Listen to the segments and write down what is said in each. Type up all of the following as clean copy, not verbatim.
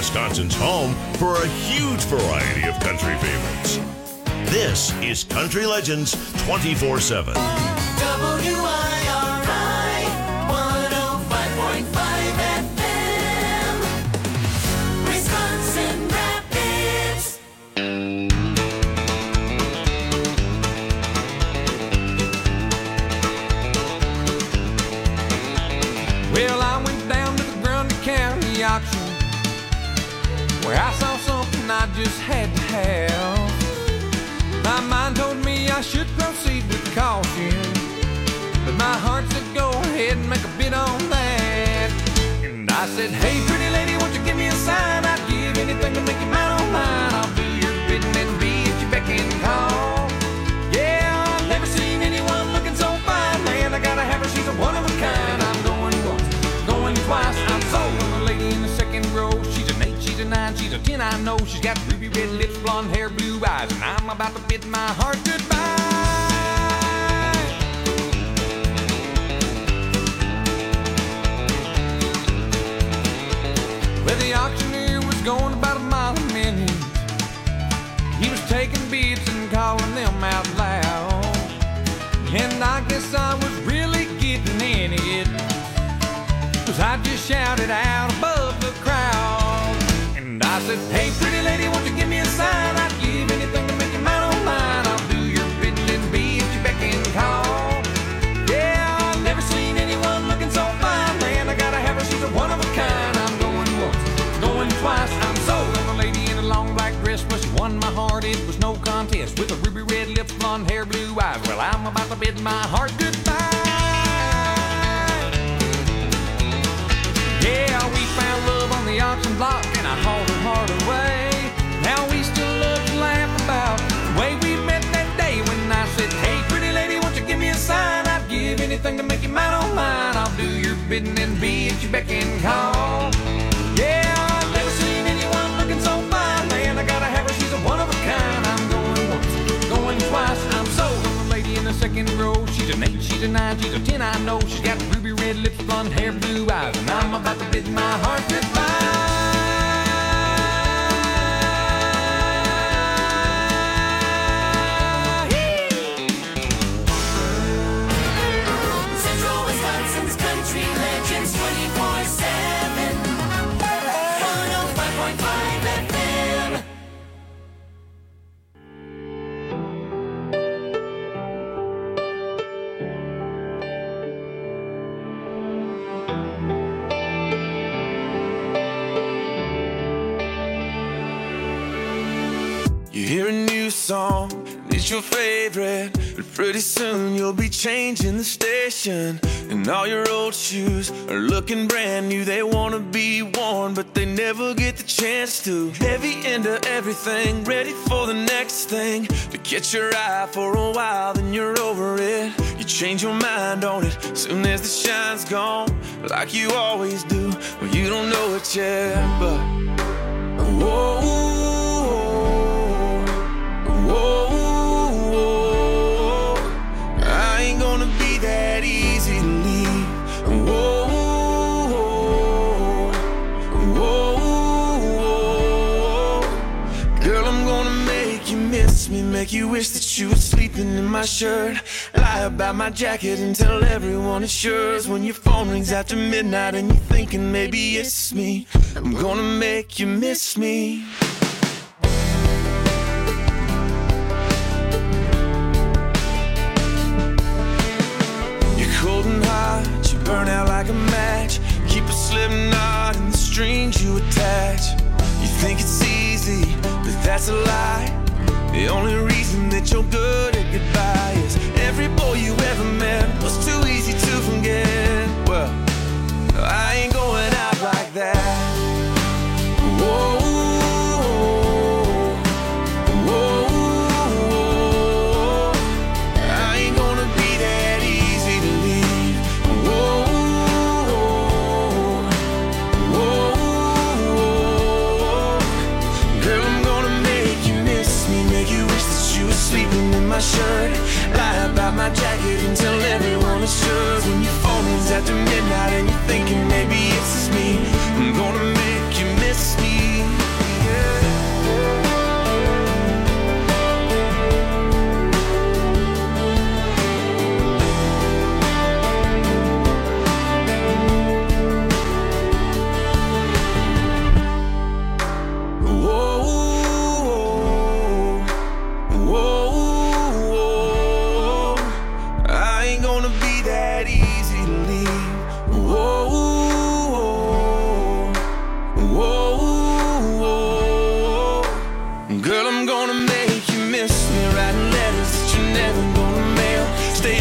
Wisconsin's home for a huge variety of country favorites. This is Country Legends 24/7. WIRI 105.5 FM, Wisconsin Rapids. Well, I went down to the Grundy County auction where I saw something I just had to have. My mind told me I should proceed with caution, but my heart said go ahead and make a bid on that. And I said, hey, pretty lady, won't you give me a sign? I'd give anything to make you mine on mine. I'll do your bidding and be at your beck and call. Yeah, I've never seen anyone looking so fine. Man, I gotta have her, she's a one of a kind. I'm going once, going twice. I'm sold on the lady in the second row. She's an 8, she's a 9, she's a 10, I know. She's got ruby red lips, blonde hair, blue eyes, and I'm about to bid my heart goodbye. Well, the auctioneer was going about a mile a minute. He was taking bids and calling them out loud, and I guess I was really getting in it, 'cause I just shouted out above the crowd. And I said, hey, pretty lady, won't you give me a sign? I'd give anything to make you mine on mine. I'll do your bidding and be at your beck and call. Yeah, I've never seen anyone looking so fine. Man, I gotta have her, she's a one of a kind. I'm going once, going twice. I'm sold on the lady in a long black dress. Well, she won my heart, it was no contest. With a ruby red lips, blonde hair, blue eyes. Well, I'm about to bid my heart goodbye. Yeah, we found love on the auction block, and I hauled her heart away. Now we still love to laugh about the way we met that day when I said, hey, pretty lady, won't you give me a sign? I'd give anything to make you mine on mine. I'll do your bidding and be at your beck and call. Yeah, I've never seen anyone looking so fine. Man, I gotta have her, she's a one of a kind. I'm going once, going twice. I'm sold on the lady in the second row. She's an 8, she's a 9, she's a 10, I know. She's got ruby red lips, blonde hair, blue eyes, and I'm about to bid my heart goodbye. Central Wisconsin's Country Legends 24/7, 105.5 FM. You hear a new song, and it's your favorite, but pretty soon you'll be changing the station. And all your old shoes are looking brand new. They wanna be worn, but they never get the chance to. Heavy into everything, ready for the next thing. To catch your eye for a while, then you're over it. You change your mind on it, soon as the shine's gone, like you always do. Well, you don't know it yet, but whoa. Whoa, I ain't gonna be that easy to leave. Whoa, whoa, girl, I'm gonna make you miss me, make you wish that you were sleeping in my shirt. Lie about my jacket and tell everyone it's yours. When your phone rings after midnight and you're thinking maybe it's me, I'm gonna make you miss me. Cold and hot, you burn out like a match. Keep a slip knot in the strings you attach. You think it's easy, but that's a lie. The only reason that you're good at goodbye is every boy you ever met was too easy to forget. Well, I ain't going out like that. Whoa. Shirt, lie about my jacket and tell everyone it's yours. When your phone rings after midnight and you're thinking maybe it's just me, I'm gonna make you miss me.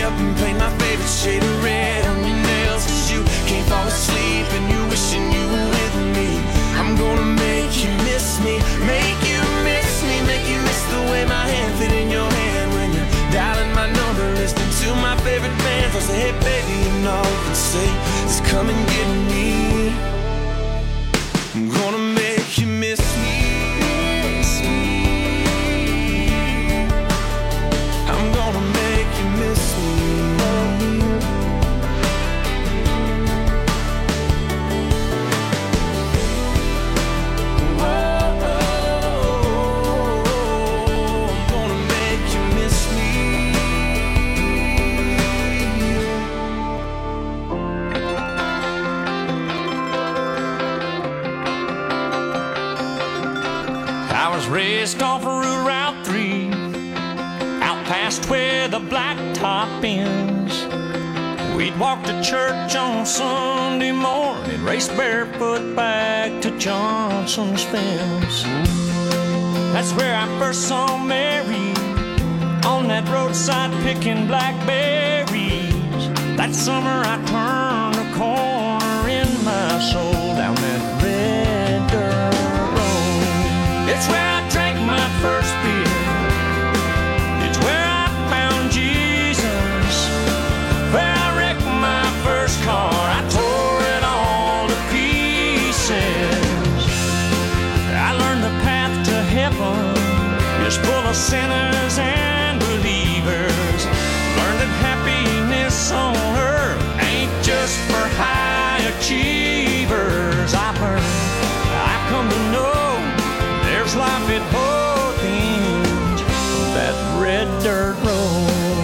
up and paint my favorite shade of red on your nails, 'cause you can't fall asleep and you wishing you were with me. I'm gonna make you miss me, make you miss me, make you miss the way my hand fit in your hand when you're dialing my number, listening to my favorite bands. I'll say, hey baby, and all you can say is come and get me. I'm gonna make you miss me. I'm gonna make you miss me. Raced off of Route 3, out past where the blacktop ends. We'd walk to church on Sunday morning, race barefoot back to Johnson's fence. That's where I first saw Mary, on that roadside picking blackberries. That summer I turned a corner in my soul down that red dirt road. It's where I drank my first beer. It's where I found Jesus. Where I wrecked my first car. I tore it all to pieces. I learned the path to heaven is full of sinners and believers. Learned that happiness on earth ain't just for high achievers. I've come to know there's life at both ends of that red dirt road.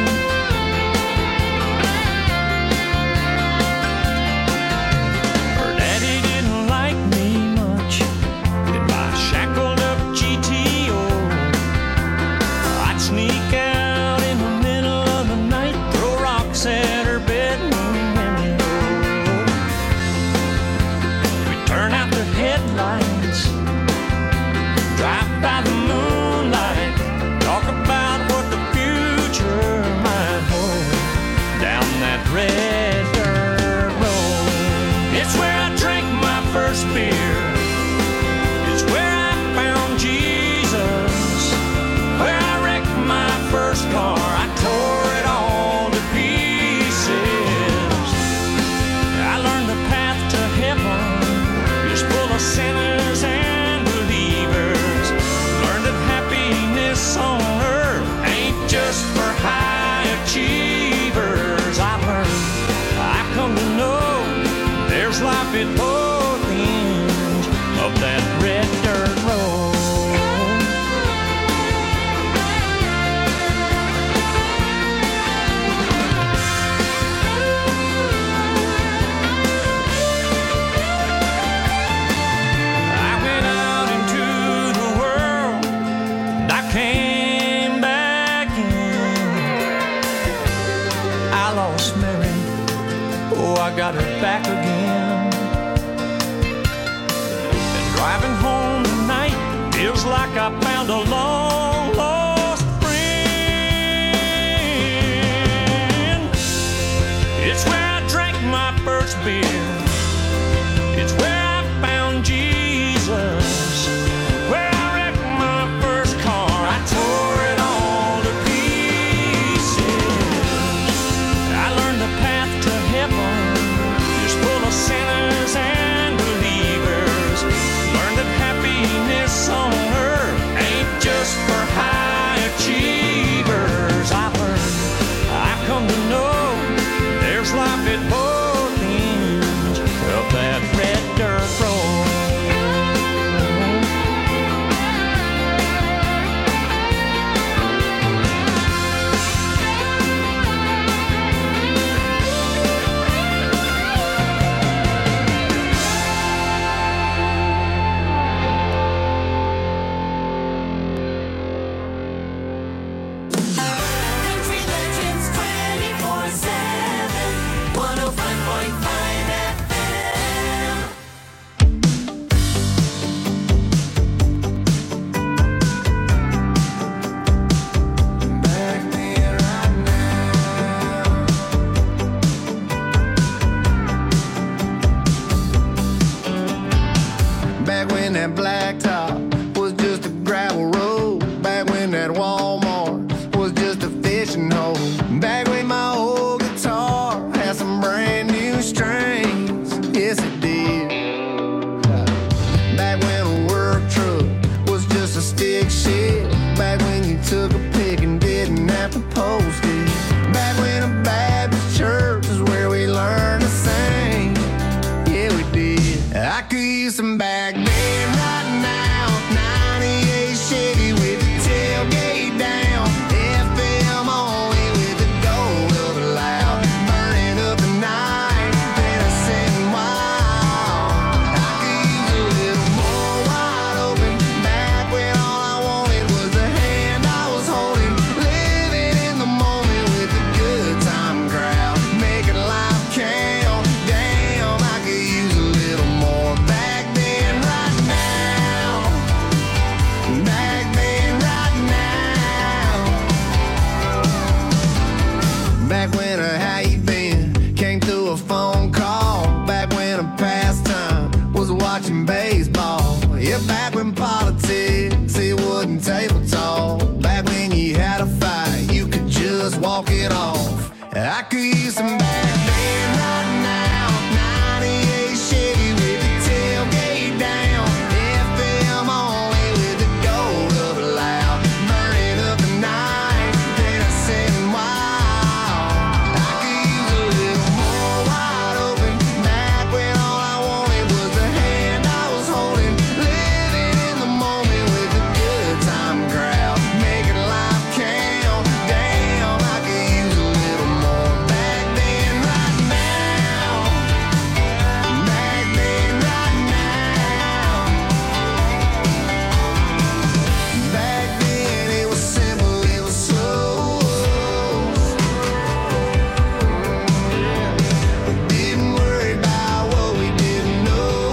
Her daddy didn't like me much in my shackled up GTO. I'd sneak out in the middle of the night, throw rocks at her bedroom window. We'd turn out the headlights, drive by the moonlight, talk about what the future might hold down that red dirt road. It's where I drank my first beer. It's where I found Jesus. Where I wrecked my first car. I tore it all to pieces. I learned the path to heaven is full of sinners and believers. Learned that happiness on earth ain't just for high achievers. I've come to know there's life at both ends of that red dirt road. I went out into the world and I came back in. I lost Mary, oh I got her back again. And driving home tonight feels like I found a long lost friend. It's where I drank my first beer. It's where I found Jesus. Where I wrecked my first car. I tore it all to pieces. I learned the path to heaven is full of sinners and believers. Learned that happiness on earth ain't just for high achievers. I've come to know there's life at both ends at the postage. Back when a Baptist church is where we learned to sing. Yeah, we did. I could use some back then right now. 98 Chevy with the tailgate down. FM only with the gold of a loud. Burning up the night, then I sitting wild. I could use a little more wide open. Back when all I wanted was the hand I was holding. Living in the moment with the good time crowd. Making life count. Damn, I could use a little more back then right now. Back then right now. Back when a how you been came through a phone call. Back when a pastime was watching baseball. Yeah, back when politics, it wasn't table talk. Back when you had a fight, you could just walk it off. I could use some back then right now. 98 Chevy with the tailgate down. FM only with the gold of a loud. Burning up the night, then I sitting wild. I could use a little more wide open. Back when all I wanted was the hand I was holding. Living in the moment with the good time crowd. Making life count. Damn, I could use a little more back then right now. Back then right now. Back then it was simple, it was slow. Didn't worry about what we didn't know.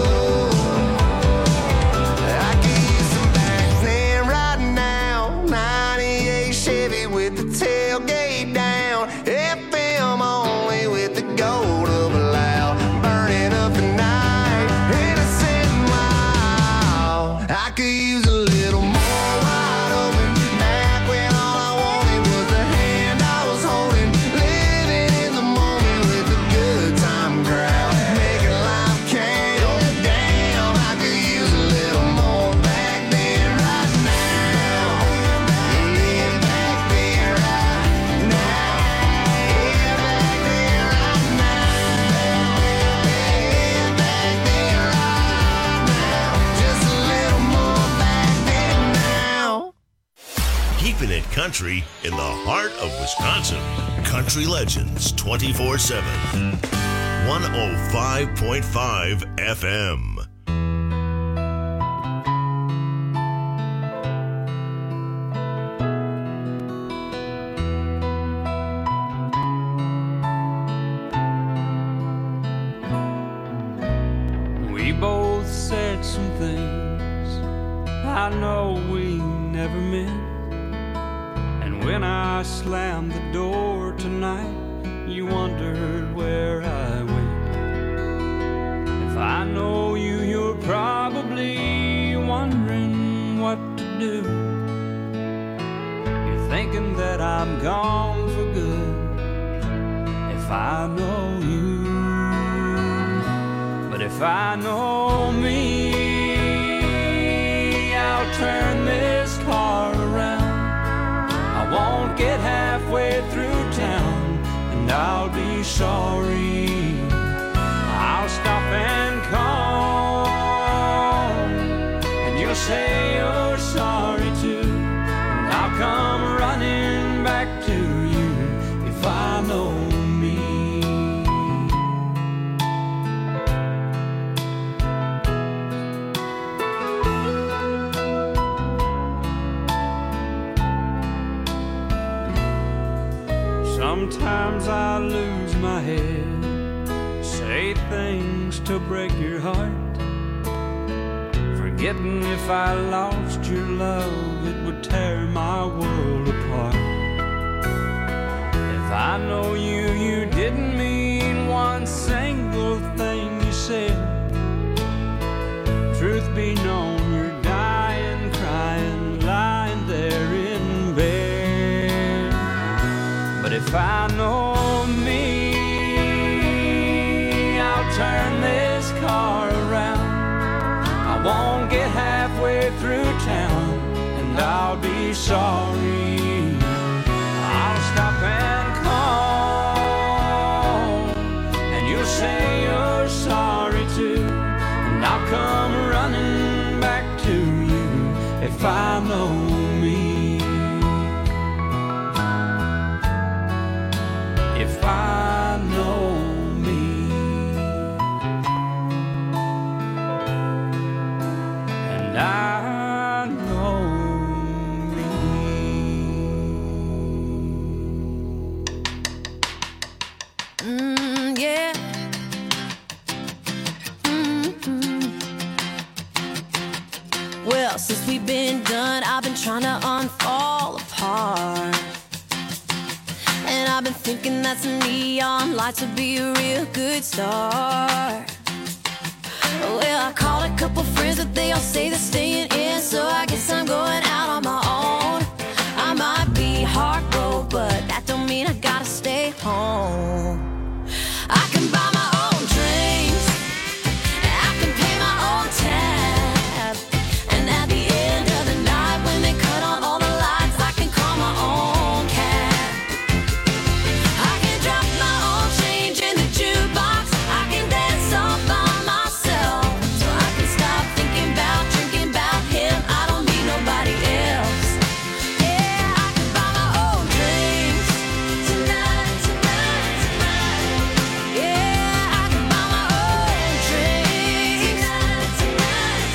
I could use some back then right now. 98 Chevy with the tailgate down. FM only with the gold of a loud. Burning up the night, innocent and wild. I could use a little more wide open. Back when all I wanted was the hand I was holding. Living in the moment with the good time crowd. Making life count. Damn, I could use a little more back then right now. Yeah, back then right now. Yeah, back then right now. Yeah, back then right now. Just a little more back then now. Keeping it country in the heart of Wisconsin. Country Legends 24/7. 105.5 FM. We both said some things I know we never meant. And when I slammed the door tonight, you wondered where I went. If I know you, you're probably wondering what to do. You're thinking that I'm gone for good. If I know you. But if I know me, I'll turn this car around. I won't get halfway through town, and I'll be sorry. I'll stop and call, and you'll say you're sorry too. And I'll come running back to you if I know me. Sometimes I lose my head, say things to break your heart, forgetting if I lost your love, it would tear my world apart. If I know you, you didn't mean one single thing you said. Truth be known, you're dying, crying, lying there in bed. But if I know me, I'll turn this car around. I won't get halfway through town, and I'll be sorry. we've been done, I've been trying to unfall apart. And I've been thinking that some neon lights would be a real good start. Well, I called a couple friends, but they all say they're staying in, so I guess I'm going out on my own. I might be heartbroken, but that don't mean I gotta stay home. I can buy my own drinks, I can pay my own tab, and at the end of the night, when they cut on all the lights, I can call my own cab. I can drop my own change in the jukebox, I can dance all by myself, so I can stop thinking about drinking about him. I don't need nobody else. Yeah, I can buy my own drinks tonight, tonight, tonight. Yeah, I can buy my own drinks tonight, tonight,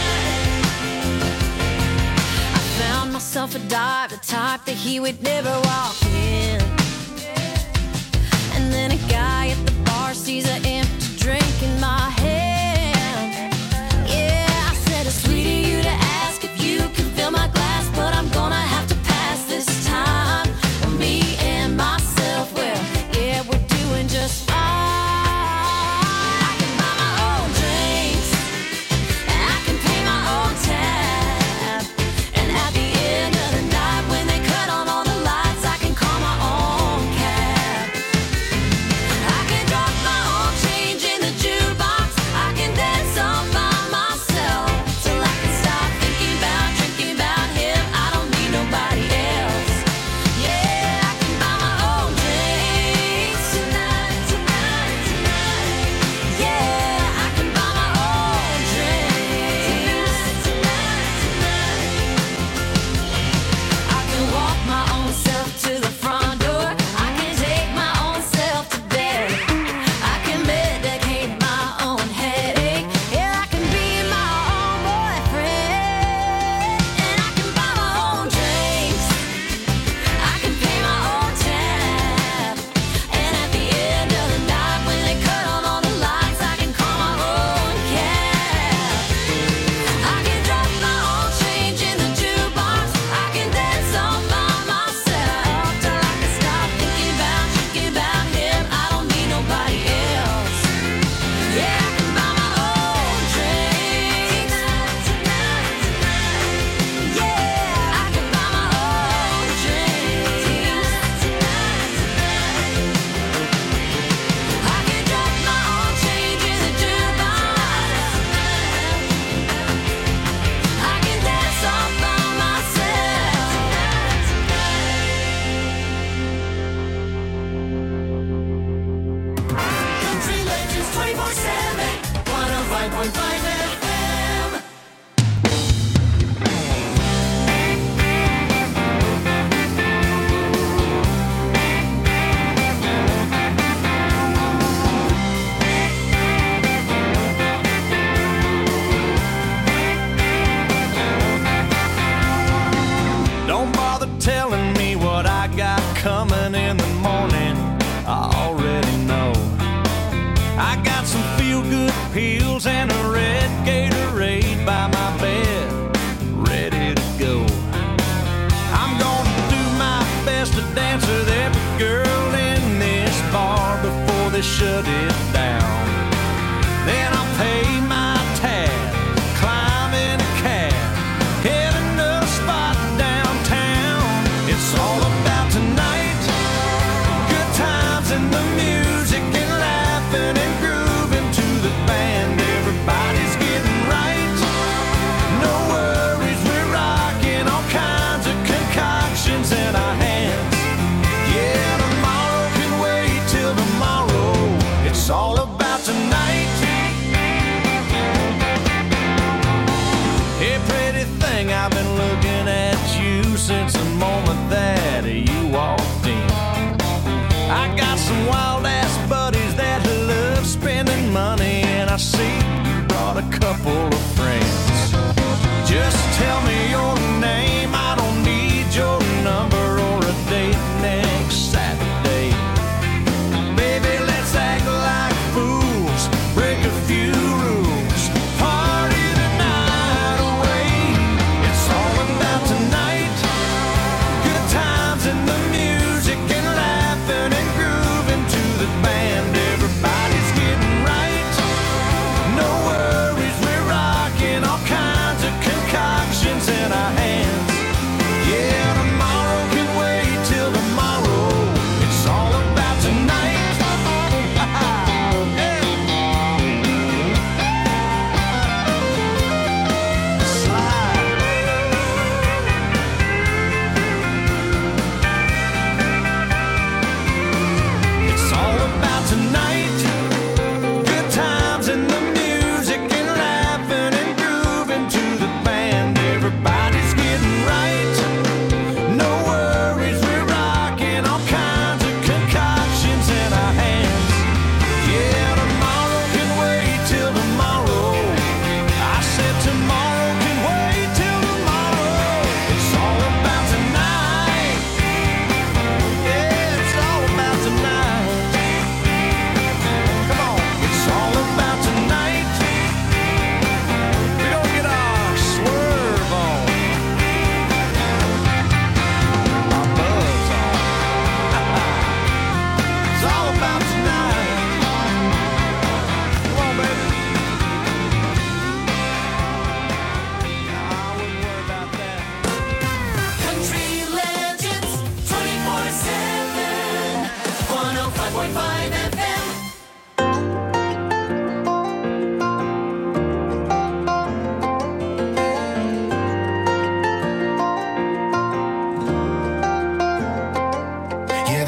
tonight. I found myself a dive, the type that he would never walk in. And then a guy at the bar sees an empty drink in my hand. Yeah, I said it's sweet of you to ask if you can fill my glass, but I'm gonna have to pass this time. Me and myself, well, yeah, we're doing just fine. I can buy my own drinks, and I can pay my own tab, and at the end of the night, when they cut on all the lights, I can call my own cab. I can drop my own change in the jukebox, I can dance all by myself, till I can stop thinking about drinking about him. I don't need nobody else. Yeah, I can buy my own drinks tonight, tonight, tonight. Yeah, I can buy my own drinks tonight, tonight, tonight. I can walk my own self to the front door, I can take my own self to bed, I can medicate my own headache. Yeah, I can be my own boyfriend, and I can buy my own drinks, I can pay my own tab, and at the end of the night, when they cut on all the lights, I can call my own cab. I can drop my own change in the jukebox, I can dance all by myself, till I can stop thinking about drinking about him. I don't need nobody else. Yeah, I can buy my own drinks tonight, tonight, tonight. Yeah, I can buy my own drinks tonight, tonight, tonight. I can drop my own change in the jukebox, I can dance all by myself tonight, tonight. Country Legends 24/7, 105.5 FM. Don't bother telling me what I got coming in the morning. I already know. I got some feel-good pills and a red Gatorade by my bed, ready to go. I'm gonna do my best to dance with every girl in this bar before they shut it down. Then I'll pay my tab, climb in a cab, heading to a spot downtown. It's all about tonight, good times and the music and laughing and grooving to the band. Everybody's getting right, no worries, we're rocking all kinds of concoctions in our hands. Yeah, tomorrow can wait till tomorrow. It's all about tonight. Hey, pretty thing, I've been looking at you since the moment that you walked in. I got some wild-ass buddies that love spending money, and I see you brought a couple of friends. Just tell me your name, I don't need your number or a date next Saturday. Baby, let's act like fools, break a few rules, party the night away. It's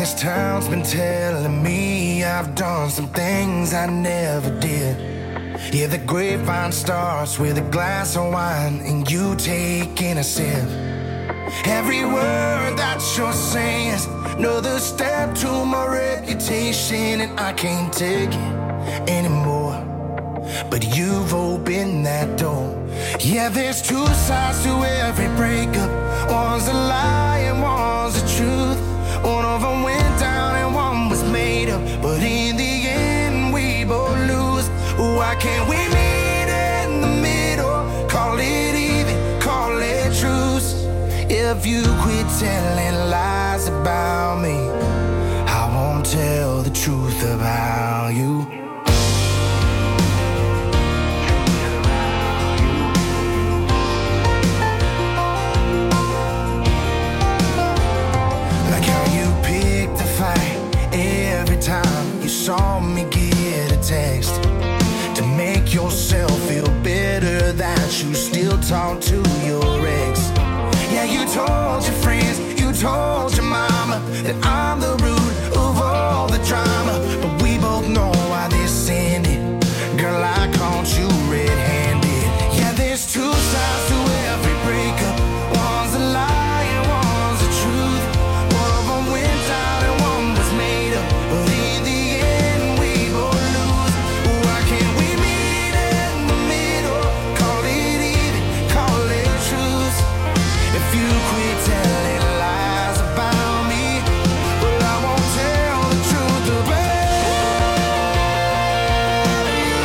This town's been telling me I've done some things I never did. Yeah, the grapevine starts with a glass of wine and you taking a sip. Every word that you're saying is another step to my reputation, and I can't take it anymore. But you've opened that door. Yeah, there's two sides to every breakup. One's a lie and one's the truth. One of them went down and one was made up, but in the end we both lose. Why can't we meet in the middle? Call it even, call it truce. If you quit telling lies about me, I won't tell the truth about you. Like how you picked a fight every time you saw me get a text, to make yourself feel better that you still talk to your ex. Yeah, you told your friends, you told your mama that I'm the root of all the drama. But we both know why this ended. Girl, I caught you red-handed. Yeah, there's two sides to every breakup. One's a lie and one's the truth. One of them went down and one was made up, but in the end we both lose. Why can't we meet in the middle? Call it even, call it truth. If you quit telling lies about me, well, I won't tell the truth about you.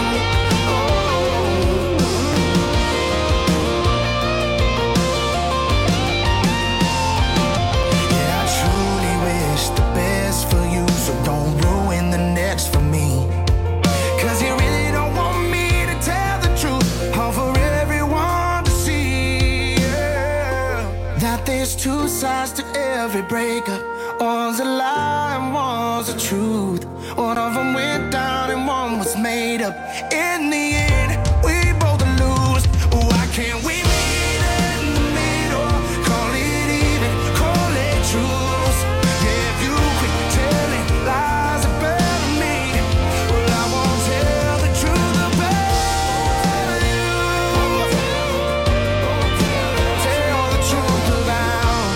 Yeah, I truly wish the best for you, so don't ruin the next for me. 'Cause you really don't want me to tell the truth, all for everyone to see. Yeah. That there's two sides to every breakup. One's a lie and one's the truth. One of them went down and one was made up. In the end, we both lose. Why can't we meet in the middle? Call it even, call it truth. Yeah, if you quit telling lies about me, well, I won't tell the truth about you. Tell the truth about.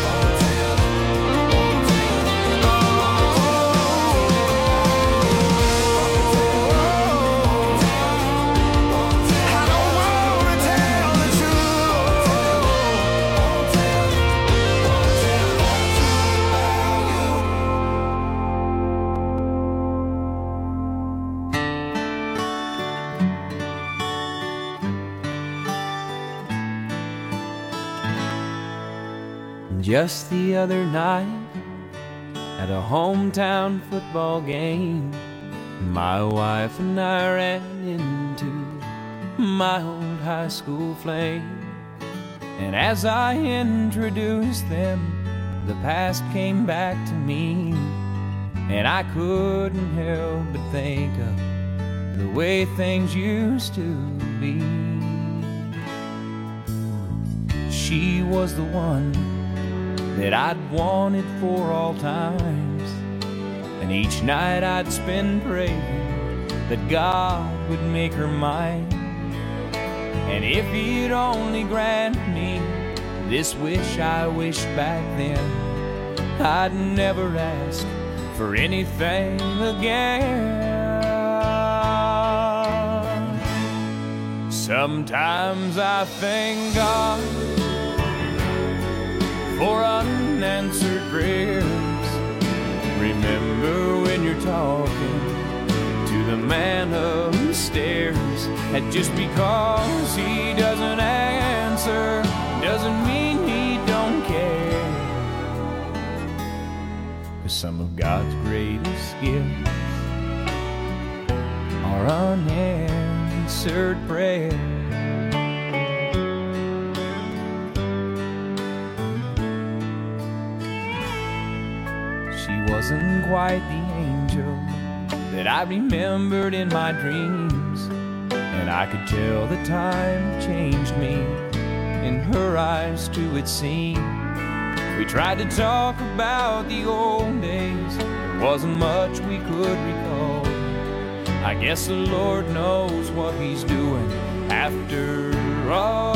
I don't wanna tell the truth. Just the other night, at a hometown football game, my wife and I ran into my old high school flame. And as I introduced them, the past came back to me, and I couldn't help but think of the way things used to be. She was the one that I'd wanted for all times, and each night I'd spend praying that God would make her mine. And if he'd only grant me this wish I wished back then, I'd never ask for anything again. Sometimes I thank God for unanswered prayers. Remember when you're talking to the man upstairs, and just because he doesn't answer doesn't mean he don't care. 'Cause some of God's greatest gifts are unanswered prayers. Wasn't quite the angel that I remembered in my dreams, and I could tell the time changed me. In her eyes too it seemed. We tried to talk about the old days, wasn't much we could recall. I guess the Lord knows what he's doing after all.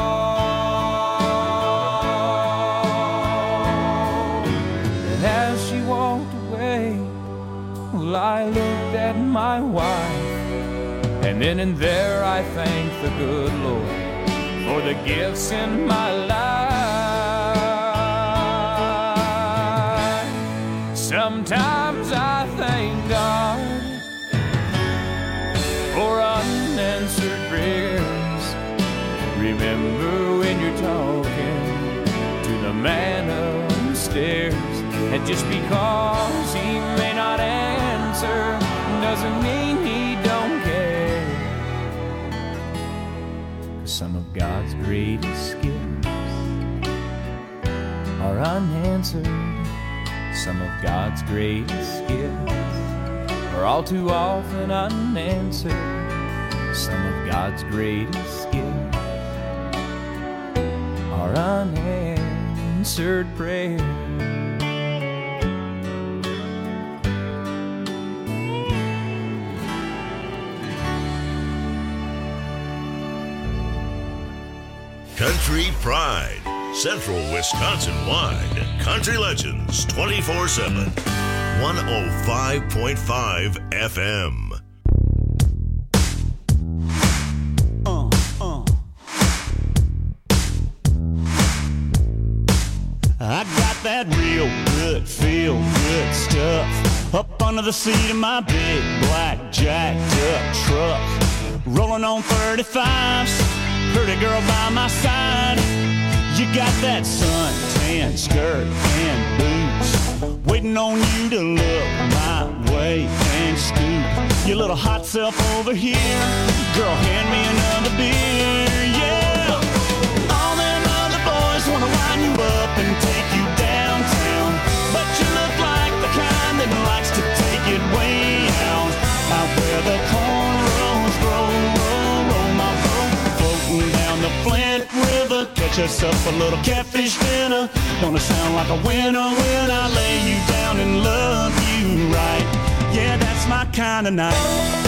And as she walked away, well, I looked at my wife, and then and there I thanked the good Lord for the gifts in my life. Sometimes I thank God for unanswered prayers. Remember when you're talking to the man upstairs, and just because he may not answer doesn't mean he don't care. 'Cause some of God's greatest gifts are unanswered. Some of God's greatest gifts are all too often unanswered. Some of God's greatest gifts are unanswered prayers. Country Pride, Central Wisconsin-wide. Country Legends 24/7. 105.5 FM. I got that real good, feel good stuff up under the seat of my big black jacked up truck. Rolling on 35s, pretty girl by my side. You got that suntan skirt and boots, waiting on you to look my way and scoop your little hot self over here. Girl, hand me another beer, yeah. All them other boys wanna wind you up and take you downtown, but you look like the kind that likes to take it way out. Out where the cornrows grow, roll my boat, floating down the Flint River. Catch us up a little catfish dinner. Gonna sound like a winner when I lay you down and love you right. Yeah, that's my kind of night.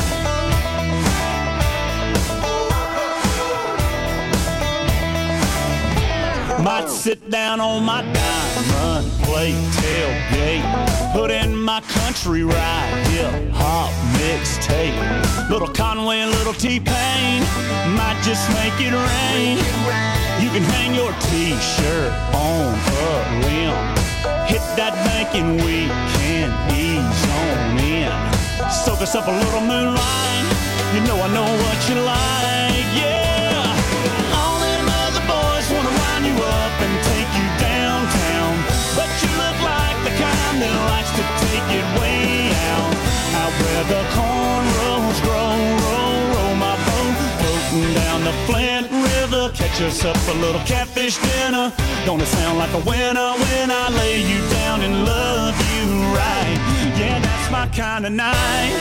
Might sit down on my diamond plate tailgate, put in my country ride, hip-hop mixtape. Little Conway, little T-Pain, might just make it rain. You can hang your T-shirt on a limb, hit that bank and we can ease on in. Soak us up a little moonlight, you know I know what you like, yeah. All them other boys wanna wind you up and take you downtown, but you look like the kind that likes to take it way out. Out where the cornrows grow, roll my boat, floating down the Flint River. Catch us up a little catfish dinner. Gonna sound like a winner when I lay you down and love you right. Yeah, that's my kind of night.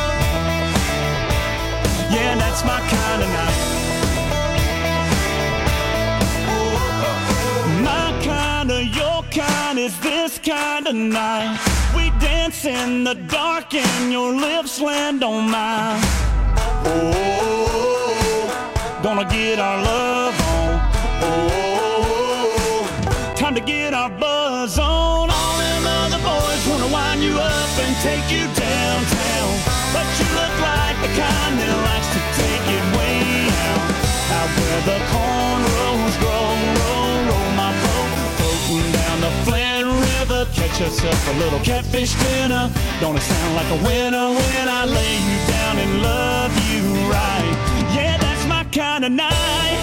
Yeah, that's my kind of night. My kind of, your kind is this kind of night. We dance in the dark and your lips land on mine. Oh, gonna get our love on. Oh, time to get our buzz on. All them other boys wanna wind you up and take you downtown, but you look like the kind that likes to take it way out. Out where the cornrows grow, roll my boat, floating down the Flint River. Catch us up a little catfish dinner. Gonna sound like a winner when I lay you down and love you right. Yeah, that's my kind of night.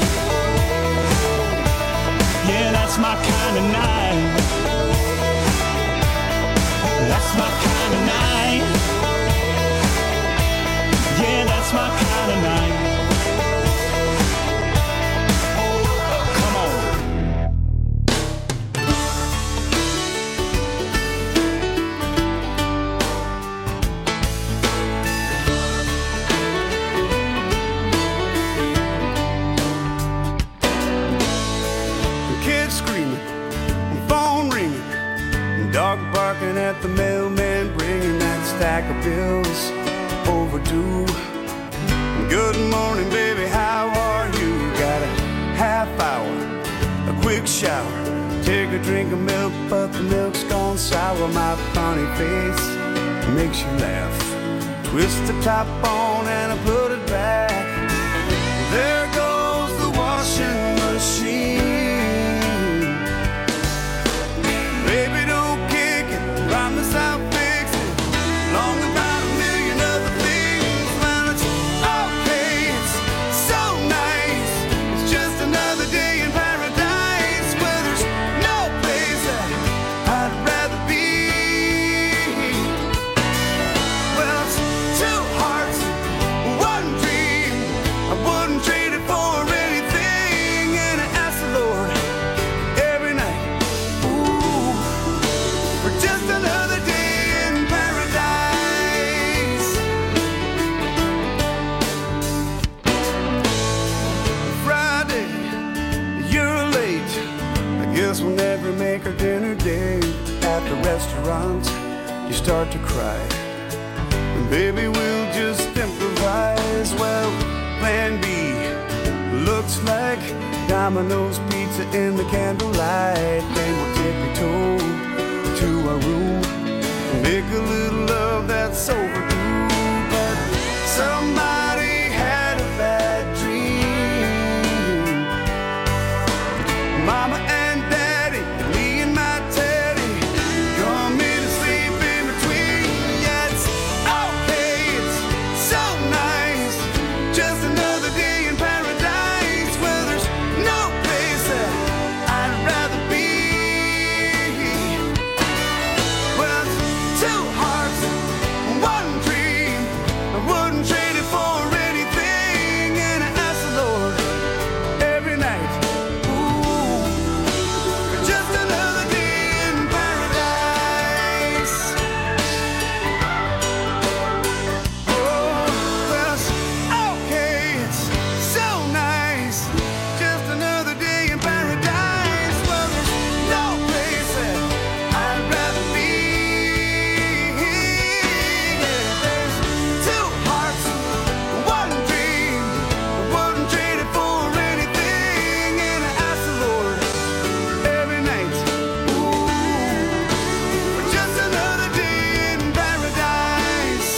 Yeah, that's my kind of night. That's my kind of night. Yeah, that's my kind of night. Come on. Kids screaming, phone ringing, dog barking at the mailman stack of bills overdue. Good morning, baby, how are you? Got a half hour, a quick shower, take a drink of milk, but the milk's gone sour. My funny face makes you laugh. Twist the top on and I put it back. There goes the washing machine. Baby, don't kick it, promise I'll fix it. Long about a million other things. Well, it's okay, it's so nice. It's just another day in paradise where there's no place that I'd rather be. Well, it's two hearts, one dream. I wouldn't trade it for anything. And I ask the Lord every night, ooh, for just another day in paradise. Friday, you're late. I guess we'll never make our dinner date. At the restaurant, you start to cry. And baby, we'll just improvise. Well, plan B looks like Domino's pizza in the candlelight. Then we'll tippy-toe to our room and make a little love that's overdue. But somebody had a bad dream. Mama and Daddy, me and my Teddy, come in and sleep in between. Yeah, it's okay, it's so nice. Just another day in paradise where there's no place that I'd rather be. Well, it's two hearts, one dream. I wouldn't trade it for anything. And I ask the Lord every night, ooh, for just another day in paradise. Oh, well, it's okay, it's so nice. Just another day in paradise. Well, there's no place that I'd rather be. Yeah, there's two hearts, one dream. I wouldn't trade it for anything. And I ask the Lord every night, ooh, for just another day in paradise.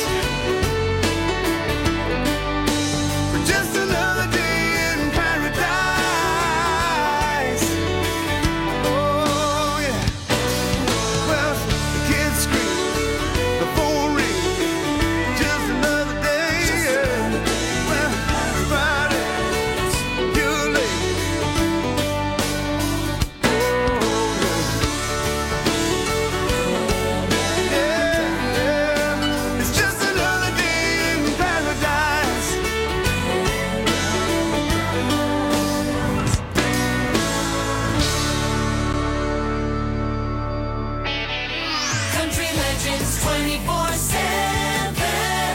For just another day in paradise. Oh, yeah. Well, the kids scream, the phone rings. Just another day, yeah. Well, Friday, you're late. Oh, yeah. Yeah. It's just another day in paradise. Country Legends 24/7.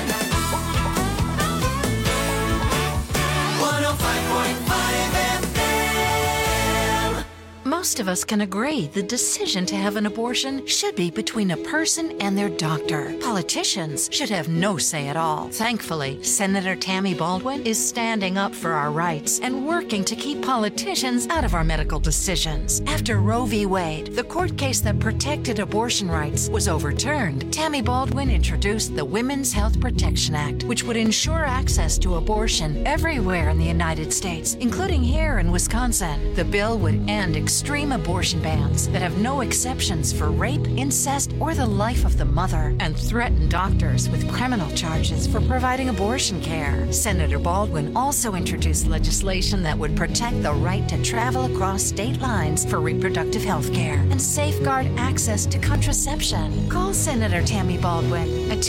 105.5 FM. Most of us can agree the decision to have an abortion should be between a person and their doctor. Politicians should have no say at all. Thankfully, Senator Tammy Baldwin is standing up for our rights and working to keep politicians out of our medical decisions. After Roe v. Wade, the court case that protected abortion rights, was overturned, Tammy Baldwin introduced the Women's Health Protection Act, which would ensure access to abortion everywhere in the United States, including here in Wisconsin. The bill would end extreme abortion bans that have no exceptions for rape, incest, or the life of the mother, and threaten doctors with criminal charges for providing abortion care. Senator Baldwin also introduced legislation that would protect the right to travel across state lines for reproductive health care and safeguard access to contraception. Call Senator Tammy Baldwin at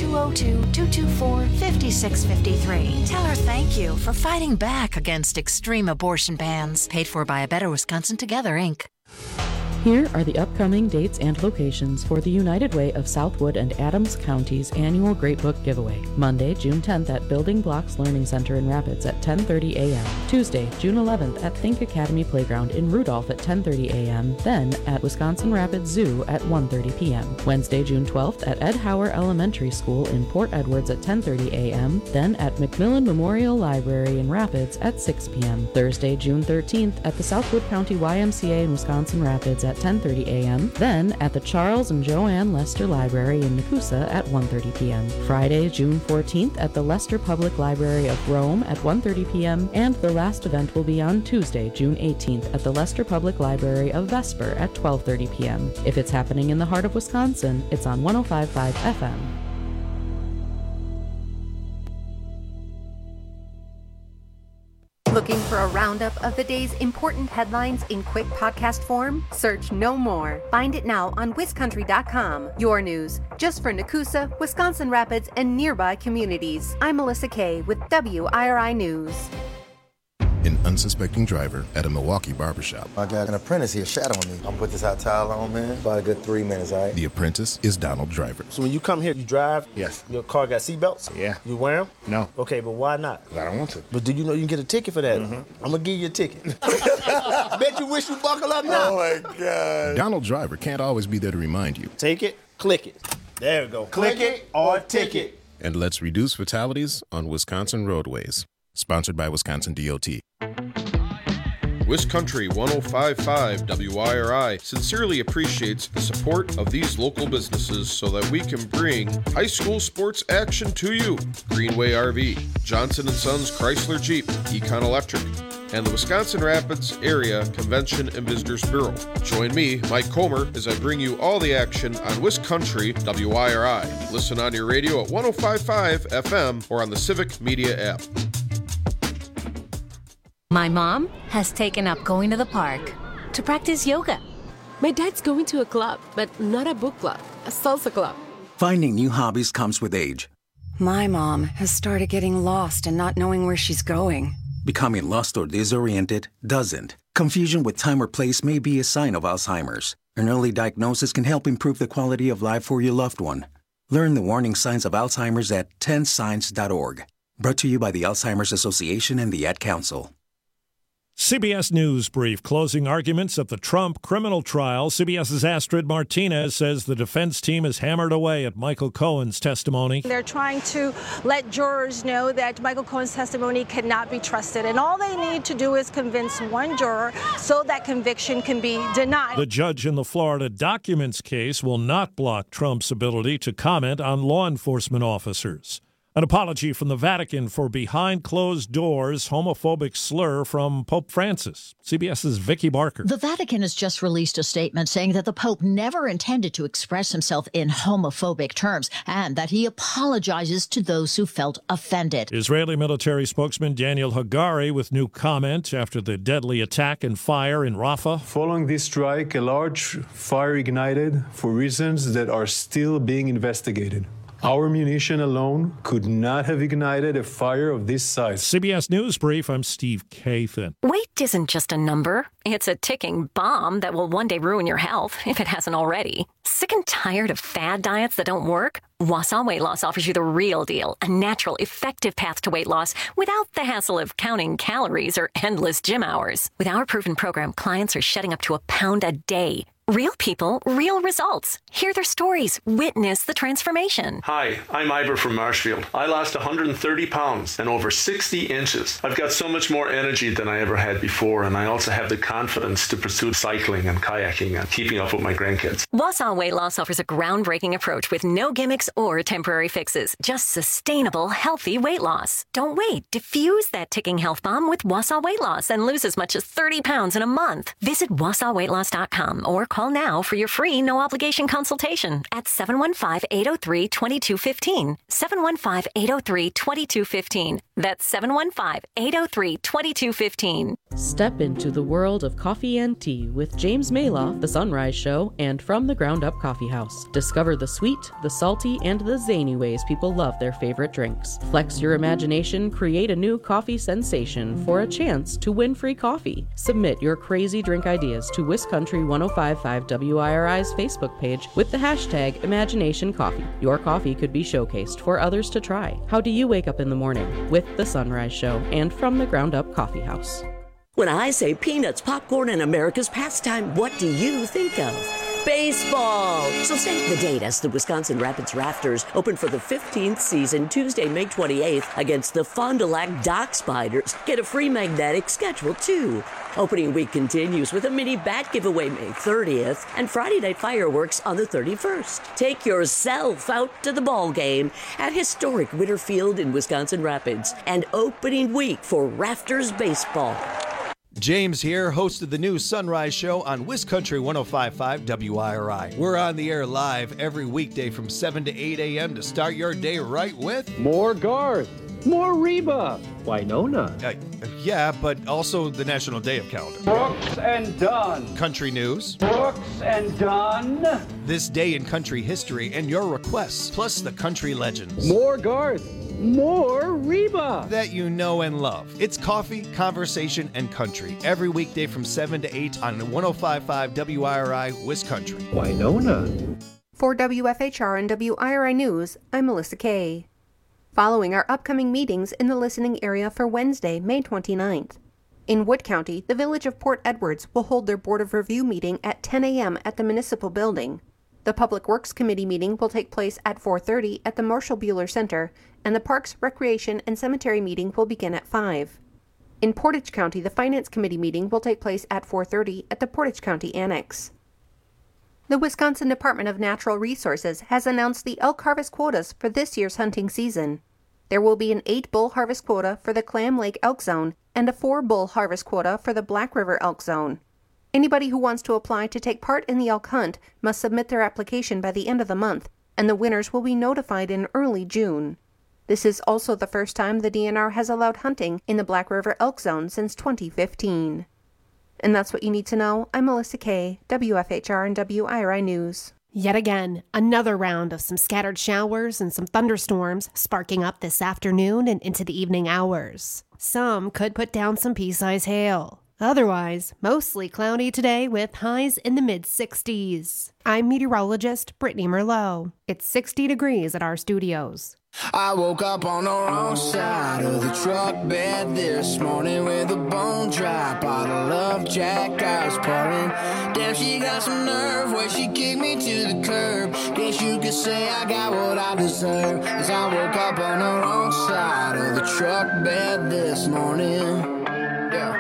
202-224-5653. Tell her thank you for fighting back against extreme abortion bans. Paid for by A Better Wisconsin Together, Inc. Here are the upcoming dates and locations for the United Way of Southwood and Adams County's annual Great Book Giveaway. Monday, June 10th at Building Blocks Learning Center in Rapids at 10:30 a.m. Tuesday, June 11th at Think Academy Playground in Rudolph at 10:30 a.m. Then at Wisconsin Rapids Zoo at 1:30 p.m. Wednesday, June 12th at Ed Hauer Elementary School in Port Edwards at 10:30 a.m. Then at McMillan Memorial Library in Rapids at 6 p.m. Thursday, June 13th at the Southwood County YMCA in Wisconsin Rapids at 10:30 a.m. Then at the Charles and Joanne Lester Library in Nakusa at 1:30 p.m. Friday, June 14th at the Lester Public Library of Rome at 1:30 p.m. And the last event will be on Tuesday, June 18th at the Lester Public Library of Vesper at 12:30 p.m. If it's happening in the heart of Wisconsin, it's on 105.5 FM. Looking for a roundup of the day's important headlines in quick podcast form? Search No More. Find it now on WisCountry.com. Your news, just for Nakusa, Wisconsin Rapids, and nearby communities. I'm Melissa Kay with WIRI News. An unsuspecting driver at a Milwaukee barbershop. I got an apprentice here shadowing me. I'm gonna put this hot towel on, man. About a good 3 minutes, all right? The apprentice is Donald Driver. So when you come here, you drive? Yes. Your car got seatbelts? Yeah. You wear them? No. Okay, but why not? I don't want to. But do you know you can get a ticket for that? I'm gonna give you a ticket. Bet you wish you buckle up now. Oh my God. Donald Driver can't always be there to remind you. Take it, click it. There we go. Click it or ticket. And let's reduce fatalities on Wisconsin roadways. Sponsored by Wisconsin DOT. WisCountry 105.5 WIRI sincerely appreciates the support of these local businesses so that we can bring high school sports action to you. Greenway RV, Johnson & Sons Chrysler Jeep, Econ Electric, and the Wisconsin Rapids Area Convention and Visitors Bureau. Join me, Mike Comer, as I bring you all the action on WisCountry WIRI. Listen on your radio at 105.5 FM or on the Civic Media app. My mom has taken up going to the park to practice yoga. My dad's going to a club, but not a book club, a salsa club. Finding new hobbies comes with age. My mom has started getting lost and not knowing where she's going. Becoming lost or disoriented doesn't. Confusion with time or place may be a sign of Alzheimer's. An early diagnosis can help improve the quality of life for your loved one. Learn the warning signs of Alzheimer's at 10signs.org. Brought to you by the Alzheimer's Association and the Ad Council. CBS News Brief. Closing arguments of the Trump criminal trial. CBS's Astrid Martinez says the defense team has hammered away at Michael Cohen's testimony. They're trying to let jurors know that Michael Cohen's testimony cannot be trusted, and all they need to do is convince one juror so that conviction can be denied. The judge in the Florida documents case will not block Trump's ability to comment on law enforcement officers. An apology from the Vatican for behind closed doors homophobic slur from Pope Francis. CBS's Vicki Barker. The Vatican has just released a statement saying that the Pope never intended to express himself in homophobic terms and that he apologizes to those who felt offended. Israeli military spokesman Daniel Hagari with new comment after the deadly attack and fire in Rafah. Following this strike, a large fire ignited for reasons that are still being investigated. Our munition alone could not have ignited a fire of this size. CBS News Brief, I'm Steve Kathan. Weight isn't just a number. It's a ticking bomb that will one day ruin your health, if it hasn't already. Sick and tired of fad diets that don't work? Wausau Weight Loss offers you the real deal, a natural, effective path to weight loss without the hassle of counting calories or endless gym hours. With our proven program, clients are shedding up to a pound a day. Real people, real results. Hear their stories. Witness the transformation. Hi, I'm Ivor from Marshfield. I lost 130 pounds and over 60 inches. I've got so much more energy than I ever had before, and I also have the confidence to pursue cycling and kayaking and keeping up with my grandkids. Wausau Weight Loss offers a groundbreaking approach with no gimmicks or temporary fixes. Just sustainable, healthy weight loss. Don't wait. Diffuse that ticking health bomb with Wausau Weight Loss and lose as much as 30 pounds in a month. Visit WausauWeightLoss.com or call now for your free no-obligation consultation at 715-803-2215. 715-803-2215. That's 715-803-2215. Step into the world of coffee and tea with James Maloff, The Sunrise Show, and From the Ground Up Coffee House. Discover the sweet, the salty, and the zany ways people love their favorite drinks. Flex your imagination, create a new coffee sensation for a chance to win free coffee. Submit your crazy drink ideas to WisCountry 105.5 105 WIRI's Facebook page with the hashtag #ImaginationCoffee. Your coffee could be showcased for others to try. How do you wake up in the morning? With The Sunrise Show and From the Ground Up Coffee House. When I say peanuts, popcorn, and America's pastime, what do you think of? Baseball! So save the date as the Wisconsin Rapids Rafters open for the 15th season Tuesday, May 28th against the Fond du Lac Dock Spiders. Get a free magnetic schedule, too. Opening week continues with a mini bat giveaway May 30th and Friday night fireworks on the 31st. Take yourself out to the ball game at historic Winter Field in Wisconsin Rapids and opening week for Rafters Baseball. James here, host of the new Sunrise Show on WisCountry 105.5 WIRI. We're on the air live every weekday from 7 to 8 a.m. to start your day right with more Garth, more Reba, Winona. Yeah, but also the National Day of Calendar. Brooks and Dunn. Country news. Brooks and Dunn. This day in country history and your requests, plus the country legends. More Garth. More Reba that you know and love. It's coffee, conversation, and country every weekday from 7 to 8 on 105.5 WIRI WisCountry. Winona. For WFHR and WIRI News, I'm Melissa Kay. Following our upcoming meetings in the listening area for Wednesday, May 29th. In Wood County, the Village of Port Edwards will hold their Board of Review meeting at 10 a.m. at the Municipal Building. The Public Works Committee meeting will take place at 4:30 at the Marshall Buehler Center, and the Parks, Recreation, and Cemetery meeting will begin at 5. In Portage County, the Finance Committee meeting will take place at 4:30 at the Portage County Annex. The Wisconsin Department of Natural Resources has announced the elk harvest quotas for this year's hunting season. There will be an 8-bull harvest quota for the Clam Lake Elk Zone and a 4-bull harvest quota for the Black River Elk Zone. Anybody who wants to apply to take part in the elk hunt must submit their application by the end of the month, and the winners will be notified in early June. This is also the first time the DNR has allowed hunting in the Black River Elk Zone since 2015. And that's what you need to know. I'm Melissa Kay, WFHR and WIRI News. Yet again, another round of some scattered showers and some thunderstorms sparking up this afternoon and into the evening hours. Some could put down some pea-size hail. Otherwise, mostly cloudy today with highs in the mid-60s. I'm meteorologist Brittany Merlot. It's 60 degrees at our studios. I woke up on the wrong side of the truck bed this morning with a bone dry bottle of Jack I was pouring. Damn, she got some nerve where she kicked me to the curb. Guess you could say I got what I deserve. 'Cause I woke up on the wrong side of the truck bed this morning. Yeah.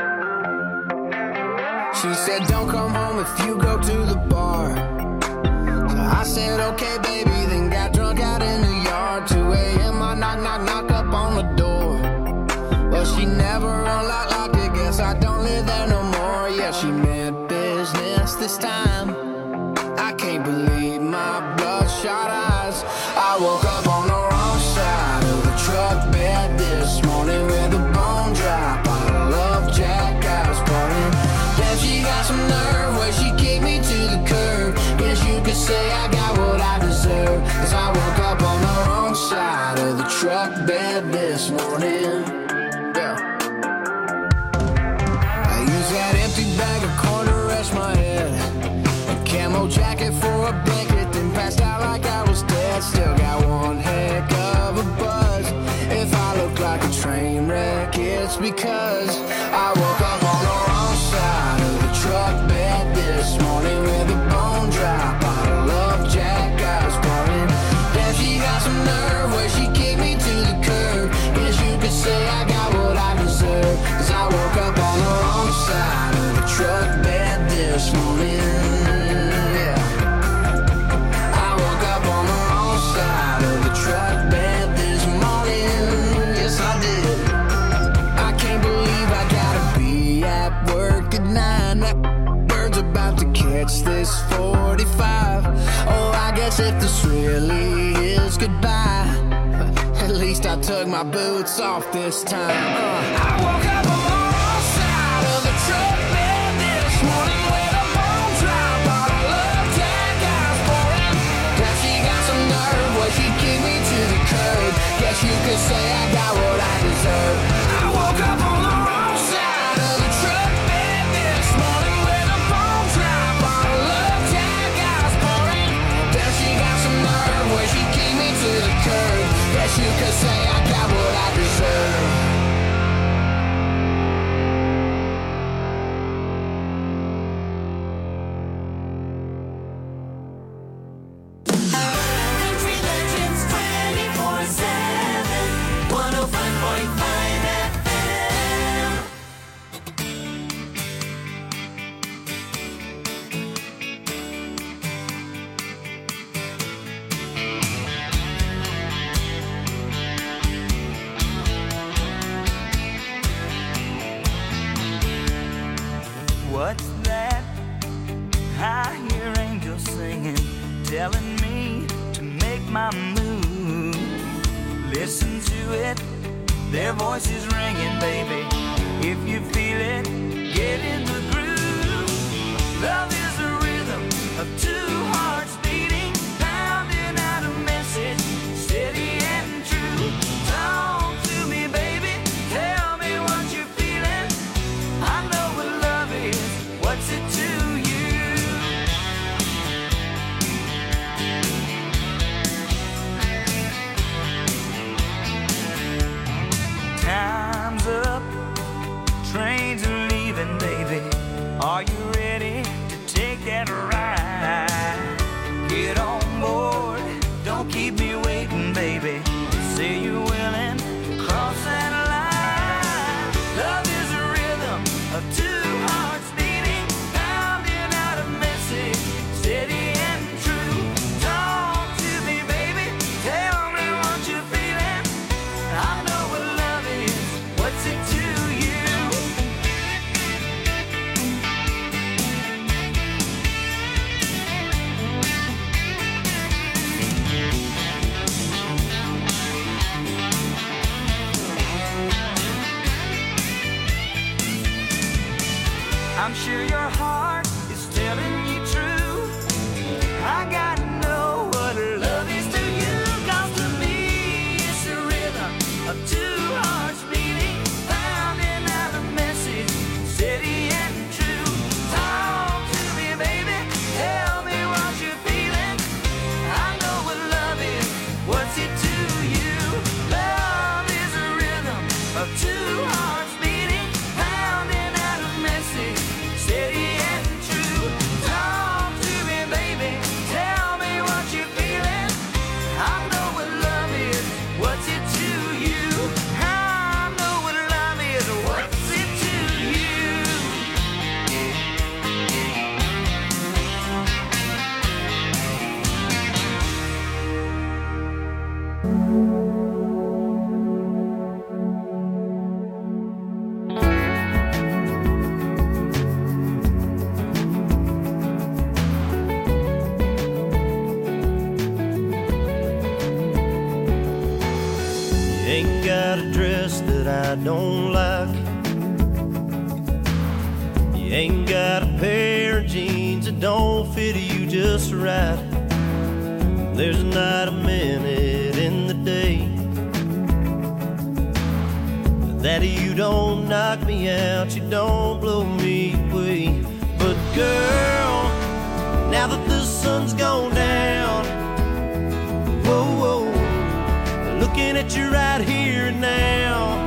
She said, don't come home if you go to the bar. So I said, okay, baby, then got drunk out in the yard. 2 a.m., I knock up on the door. But she never unlocked it, guess I don't live there no more. Yeah, she meant business this time. I can't believe my bloodshot eyes. I woke up on the wrong side of the truck bed this morning with a bone dry bottle of Jack I was pouring. Damn, she got some nerve where she kicked me to the curb. Guess you could say I got what I deserve. 'Cause I woke up on the wrong side of the truck bed this morning. Yeah. I used that empty bag of corn to rest my head. A camo jacket for a blanket, then passed out like I was dead. Still got one heck of a buzz. If I look like a train wreck, it's because I woke up on the wrong side of the truck bed this morning with a bone dry bottle of Jack I was pouring. Damn, she got some nerve where she kicked me to the curb. Guess you could say I got what I deserve. 'Cause I woke up on the wrong side of the truck bed this morning. Yeah. I woke up on the wrong side of the truck bed this morning. Yes, I did. I can't believe I gotta be at work at 9. That bird's about to catch this 45. Oh, I guess if this really is goodbye, at least I took my boots off this time. I woke up on the wrong side of the truck bed this morning with a bone dry bottle of Jack I was pouring. Now she got some nerve where she kicked me to the curb. Guess you could say I got what I deserve. I woke up on the wrong side of the truck bed this morning with a bone dry bottle my mood. Listen to it, their voices ringing, baby. If you feel it, get in the groove. Love is a rhythm of two hearts beating, pounding out a message, steady and true. Talk to me, baby, tell me what you're feeling. I know what love is, what's it to you? Time's up, trains are leaving, baby. Are you ready to take that ride? Get on board, don't keep me waiting, baby. Say you're willing to cross that line. Love is a rhythm of two hearts beating, pounding out a message, steady and true. Talk to me, baby, tell me what you're feeling. I know what love is, what's it to you? I'm sure your heart is telling you true. I gotta know what love is to you. 'Cause to me it's a rhythm of two hearts beating, pounding out a message, steady and true. Talk to me, baby, tell me what you're feeling. I know what love is, what's it to you? Love is a rhythm of two hearts beating, pounding out a message, steady and true. Talk to me, baby, tell me what you're feeling. I know what love is, what's it to you? I know what love is, what's it to you? You ain't got a dress that I don't like. You ain't got a pair of jeans that don't fit you just right. There's not a minute in the day that you don't knock me out, you don't blow me away. But girl, now that the sun's gone down, whoa, whoa, looking at you right here and now,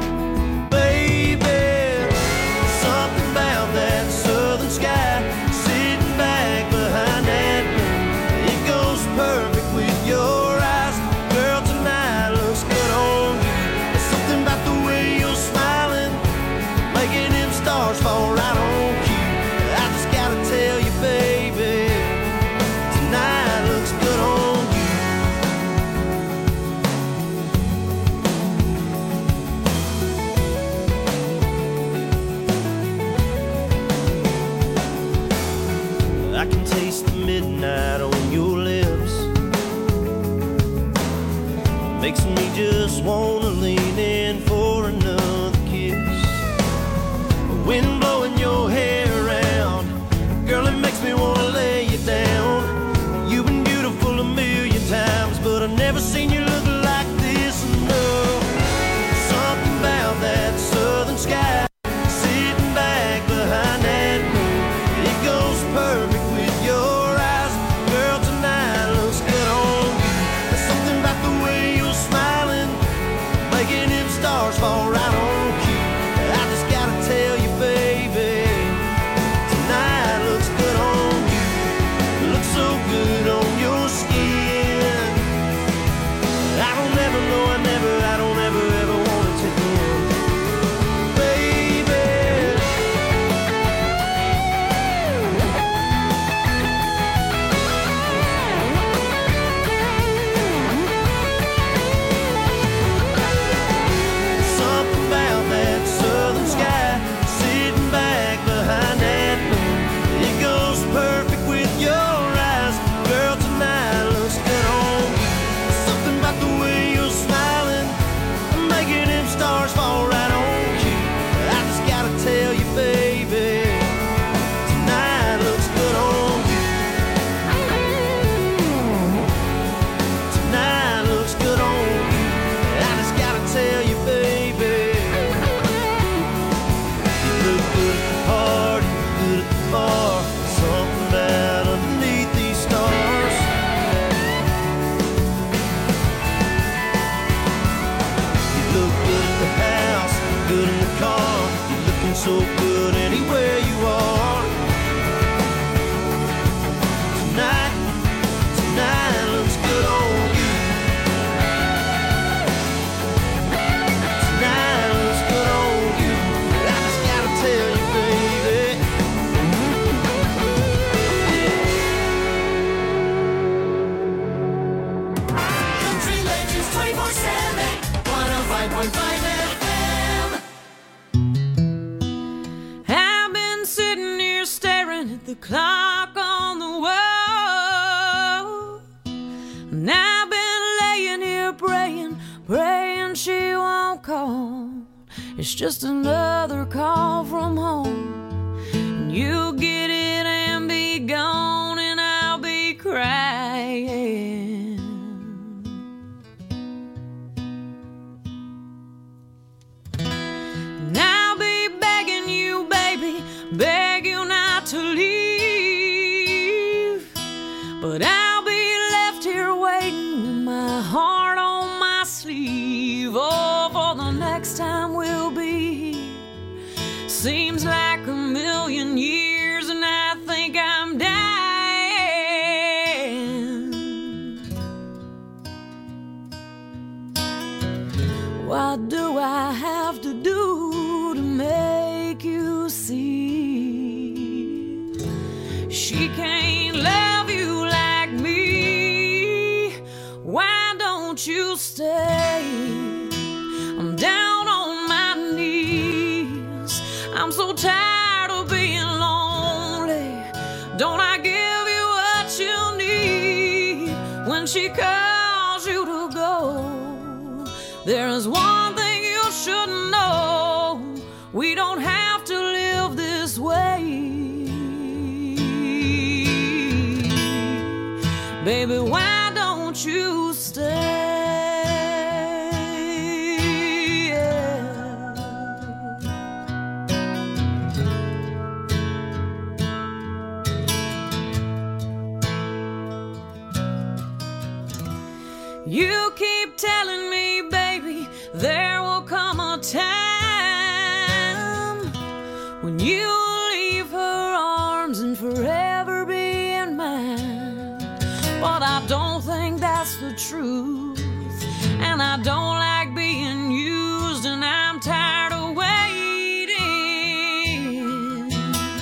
baby, something about that southern sky, sitting back behind that moon, it goes perfect with your eyes. Girl, tonight looks good on you. There's something about the way you're smiling, making them stars fall right on cue. I just gotta tell you, baby, tonight looks good on you. I can taste the midnight on your lips. Makes me just wanna lean in for another kiss. Wind blowing your hair around, girl, it makes me wanna lay you down. You've been beautiful a million times, but I've never seen you look like this. No, something about that southern sky, sitting back behind that moon, it goes perfect with your eyes. Girl, tonight looks good on you. There's something about the way you're smiling, making them stars fall right on cue. I just gotta tell you, baby, tonight looks good on you. Looks so good on your skin. FM. I've been sitting here staring at the clock on the wall, and I've been laying here praying she won't call. It's just another call from home, and you'll get it and be gone, and I'll be crying. And I'll be begging you, baby, beg you not to leave, but I'll be left here waiting with my heart on my sleeve. Oh, for the next time we'll be here seems like a million years, and I think I'm dying. What do I have to do to make you see she can't love you like me? Why don't you stay? I'm down on my knees. I'm so tired of being lonely. Don't I give you what you need when she calls you to go? There is one thing you should know: we don't have to live this way. Baby, why don't you stay? You keep telling me, baby, there will come a time when you'll leave her arms and forever be in mine. But I don't think that's the truth, and I don't like being used, and I'm tired of waiting.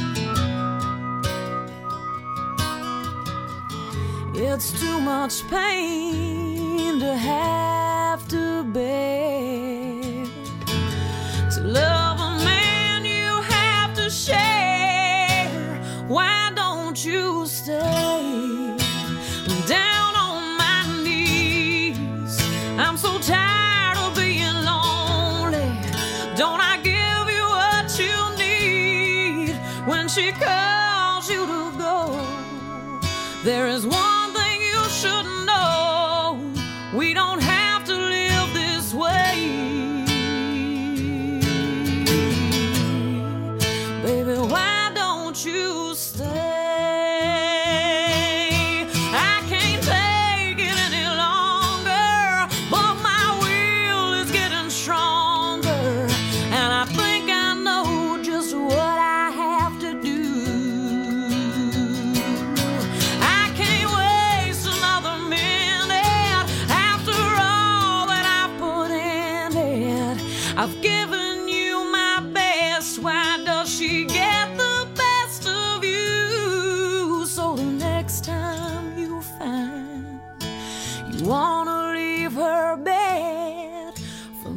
It's too much pain to have to bear. To love a man you have to share. Why don't you stay? I'm down on my knees. I'm so tired of being lonely. Don't I give you what you need when she calls you to go? There is one thing you should know: we don't have to live this way. Baby, why don't you stay? I can't take it any longer, but my will is getting stronger, and I think I know just what I have to do. I can't waste another minute after all that I've put in it. I've given you my best. Why does she get the best of you? So the next time you find you wanna leave her bed for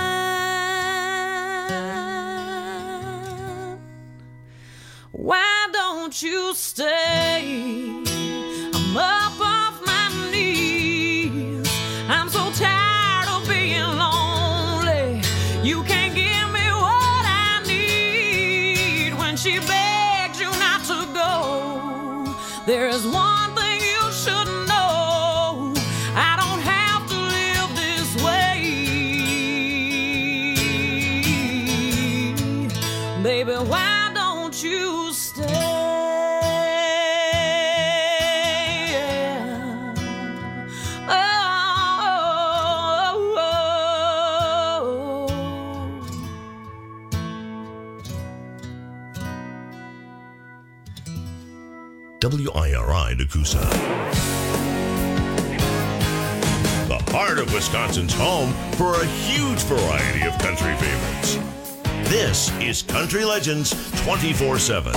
mine, why don't you stay? I'm up off my knees. I'm so tired of being lonely. You can't give me what I need when she begs you not to go. There is one thing you should know: I don't have to live this way. Baby, why don't you stay? WIRI Nakusa. The heart of Wisconsin's home for a huge variety of country favorites. This is Country Legends 24/7.